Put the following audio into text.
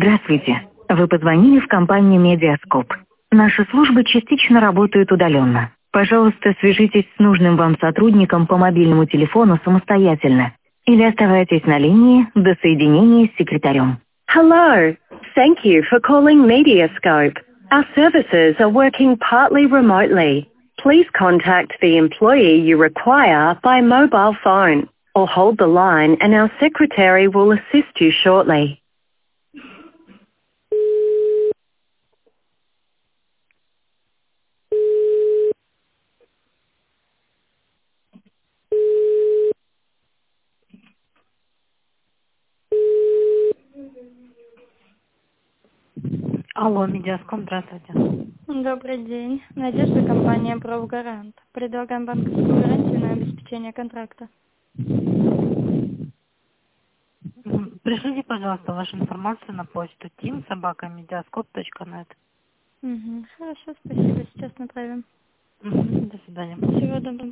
Здравствуйте. Вы позвонили в компанию Медиаскоп. Наши службы частично работают удаленно. Пожалуйста, свяжитесь с нужным вам сотрудником по мобильному телефону самостоятельно или оставайтесь на линии до соединения с секретарем. Hello. Thank you for calling Mediascope. Our services are working partly remotely. Please contact the employee you require by mobile phone or hold the line and our secretary will assist you shortly. Алло, Медиаском, здравствуйте. Добрый день. Надежда, компания «Правгарант». Предлагаем банковскую гарантию на обеспечение контракта. Пришлите, пожалуйста, вашу информацию на почту team@mediascope.net. Хорошо, спасибо. Сейчас направим. До свидания. Всего доброго.